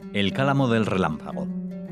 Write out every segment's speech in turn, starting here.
El cálamo del relámpago.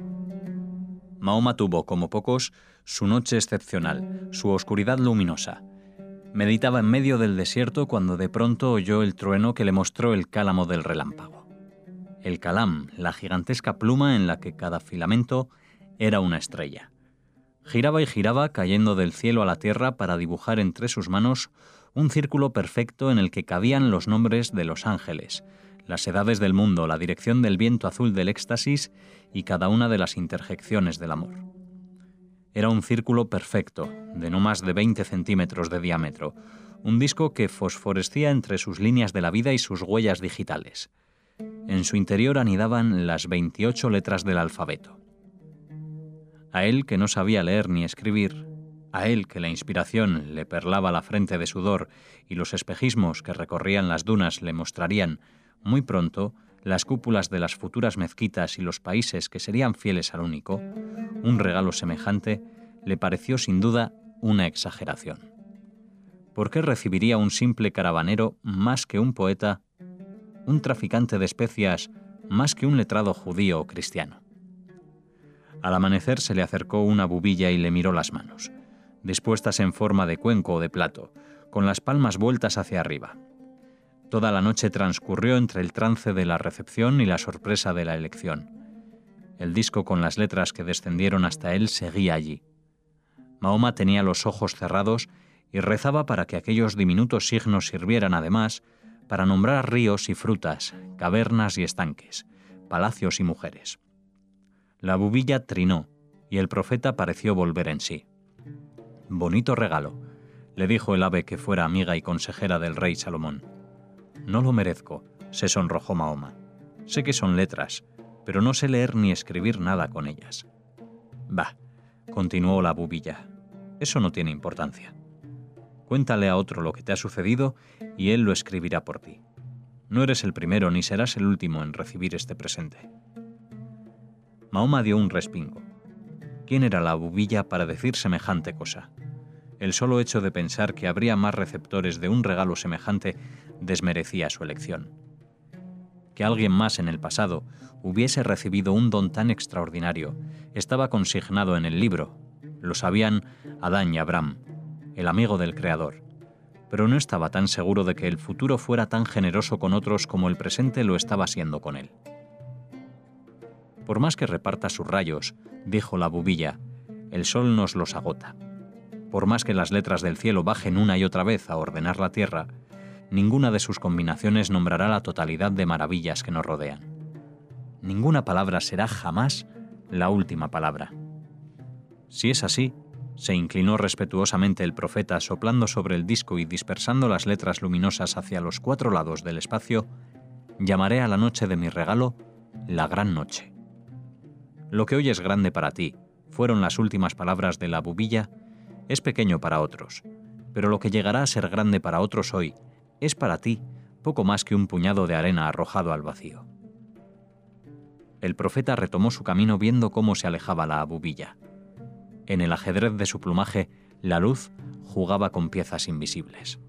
Mahoma tuvo, como pocos, su noche excepcional, su oscuridad luminosa. Meditaba en medio del desierto cuando de pronto oyó el trueno que le mostró el cálamo del relámpago. El calam, la gigantesca pluma en la que cada filamento era una estrella. Giraba y giraba, cayendo del cielo a la tierra para dibujar entre sus manos un círculo perfecto en el que cabían los nombres de los ángeles, las edades del mundo, la dirección del viento azul del éxtasis y cada una de las interjecciones del amor. Era un círculo perfecto, de no más de 20 centímetros de diámetro, un disco que fosforescía entre sus líneas de la vida y sus huellas digitales. En su interior anidaban las 28 letras del alfabeto. A él, que no sabía leer ni escribir, a él, que la inspiración le perlaba la frente de sudor y los espejismos que recorrían las dunas le mostrarían muy pronto las cúpulas de las futuras mezquitas y los países que serían fieles al único, un regalo semejante le pareció sin duda una exageración. ¿Por qué recibiría un simple caravanero más que un poeta, un traficante de especias más que un letrado judío o cristiano? Al amanecer se le acercó una bubilla y le miró las manos, dispuestas en forma de cuenco o de plato, con las palmas vueltas hacia arriba. Toda la noche transcurrió entre el trance de la recepción y la sorpresa de la elección. El disco con las letras que descendieron hasta él seguía allí. Mahoma tenía los ojos cerrados y rezaba para que aquellos diminutos signos sirvieran además para nombrar ríos y frutas, cavernas y estanques, palacios y mujeres. La bubilla trinó y el profeta pareció volver en sí. «Bonito regalo», le dijo el ave que fuera amiga y consejera del rey Salomón. «No lo merezco», se sonrojó Mahoma. «Sé que son letras, pero no sé leer ni escribir nada con ellas». «Bah», continuó la bubilla, «eso no tiene importancia. Cuéntale a otro lo que te ha sucedido y él lo escribirá por ti. No eres el primero ni serás el último en recibir este presente». Mahoma dio un respingo. ¿Quién era la bubilla para decir semejante cosa? El solo hecho de pensar que habría más receptores de un regalo semejante desmerecía su elección. Que alguien más en el pasado hubiese recibido un don tan extraordinario estaba consignado en el libro. Lo sabían Adán y Abraham, el amigo del Creador. Pero no estaba tan seguro de que el futuro fuera tan generoso con otros como el presente lo estaba siendo con él. «Por más que reparta sus rayos», dijo la bubilla, «el sol nos los agota. Por más que las letras del cielo bajen una y otra vez a ordenar la tierra, ninguna de sus combinaciones nombrará la totalidad de maravillas que nos rodean. Ninguna palabra será jamás la última palabra». Si es así, se inclinó respetuosamente el profeta soplando sobre el disco y dispersando las letras luminosas hacia los 4 lados del espacio, llamaré a la noche de mi regalo la gran noche. Lo que hoy es grande para ti, fueron las últimas palabras de la bubilla, es pequeño para otros, pero lo que llegará a ser grande para otros hoy es para ti poco más que un puñado de arena arrojado al vacío. El profeta retomó su camino viendo cómo se alejaba la bubilla. En el ajedrez de su plumaje, la luz jugaba con piezas invisibles.